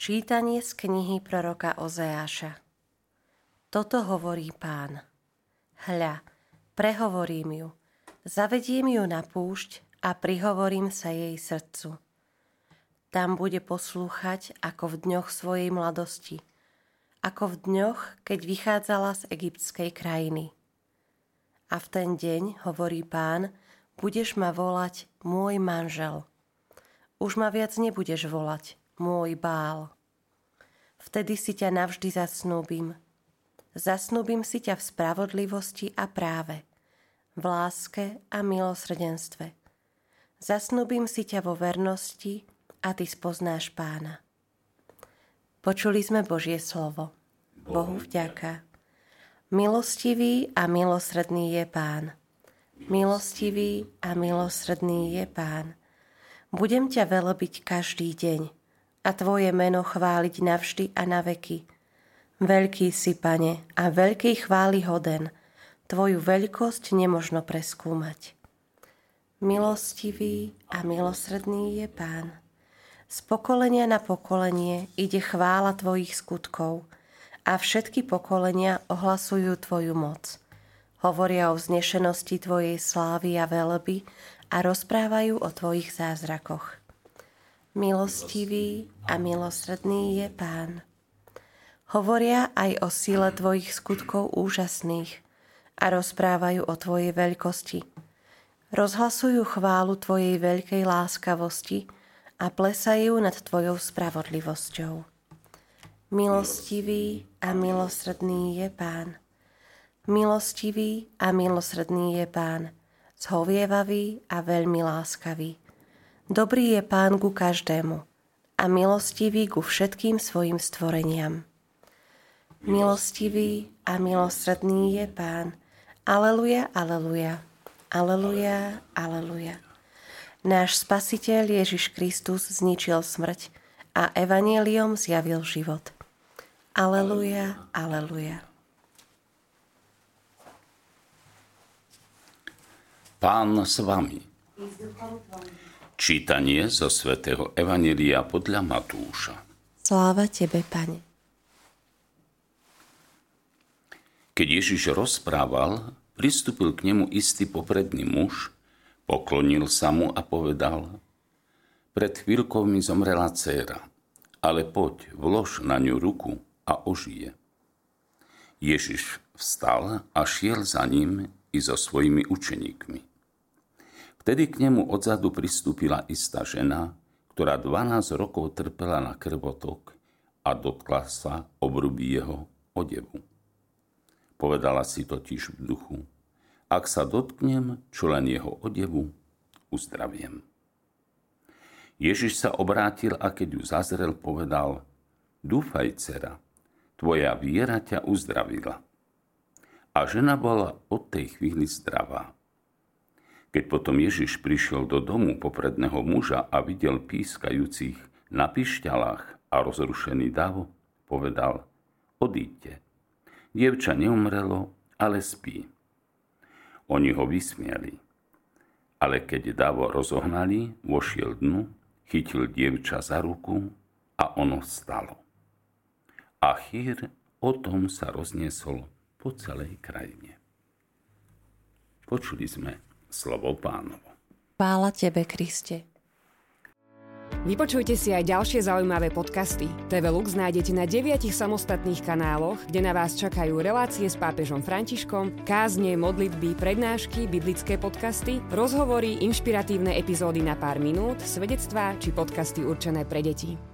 Čítanie z knihy proroka Ozeáša. Toto hovorí Pán. Hľa, prehovorím ju, zavediem ju na púšť a prihovorím sa jej srdcu. Tam bude poslúchať ako v dňoch svojej mladosti, ako v dňoch, keď vychádzala z egyptskej krajiny. A v ten deň, hovorí Pán, budeš ma volať môj manžel. Už ma viac nebudeš volať môj Bál. Vtedy si ťa navždy zasnúbim. Zasnúbim si ťa v spravodlivosti a práve, v láske a milosrdenstve. Zasnúbim si ťa vo vernosti a ty spoznáš Pána. Počuli sme Božie slovo. Bohu vďaka. Milostivý a milosrdný je Pán. Milostivý a milosrdný je Pán. Budem ťa velebiť každý deň a tvoje meno chváliť navždy a na veky. Veľký si, Pane, a veľkej chvály hoden. Tvoju veľkosť nemožno preskúmať. Milostivý a milosrdný je Pán. Z pokolenia na pokolenie ide chvála tvojich skutkov a všetky pokolenia ohlasujú tvoju moc. Hovoria o vznešenosti tvojej slávy a veleby a rozprávajú o tvojich zázrakoch. Milostivý a milosrdný je Pán. Hovoria aj o sile tvojich skutkov úžasných a rozprávajú o tvojej veľkosti. Rozhlasujú chválu tvojej veľkej láskavosti a plesajú nad tvojou spravodlivosťou. Milostivý a milosrdný je Pán. Milostivý a milosrdný je Pán, zhovievavý a veľmi láskavý. Dobrý je Pán ku každému a milostivý ku všetkým svojim stvoreniam. Milostivý a milosrdný je Pán. Aleluja, aleluja, aleluja, aleluja. Náš Spasiteľ Ježiš Kristus zničil smrť a evanjeliom zjavil život. Aleluja, aleluja. Pán s vami. Čítanie zo svätého Evanjelia podľa Matúša. Sláva tebe, Pane. Keď Ježiš rozprával, pristúpil k nemu istý popredný muž, poklonil sa mu a povedal: Pred chvíľkou mi zomrela dcéra, ale poď, vlož na ňu ruku a ožije. Ježiš vstal a šiel za ním i so svojimi učeníkmi. Vtedy k nemu odzadu pristúpila istá žena, ktorá 12 rokov trpela na krvotok a dotkla sa obruby jeho odevu. Povedala si totiž v duchu: Ak sa dotknem čo len jeho odevu, uzdraviem. Ježiš sa obrátil a keď ju zazrel, povedal: Dúfaj, dcera, tvoja viera ťa uzdravila. A žena bola od tej chvíli zdravá. Keď potom Ježiš prišiel do domu popredného muža a videl pískajúcich na pišťalách a rozrušený dav, povedal: Odíďte, dievča neumrelo, ale spí. Oni ho vysmiali. Ale keď davo rozohnali, vošiel dnu, chytil dievča za ruku a ono vstalo. A chýr o tom sa rozniesol po celej krajine. Počuli sme slovo Pánovo. Chvála tebe, Kriste. Vypočujte si aj ďalšie zaujímavé podcasty. TV Lux nájdete na 9 samostatných kanáloch, kde na vás čakajú relácie s pápežom Františkom, kázne, modlitby, prednášky, biblické podcasty, rozhovory, inšpiratívne epizódy na pár minút, svedectvá či podcasty určené pre deti.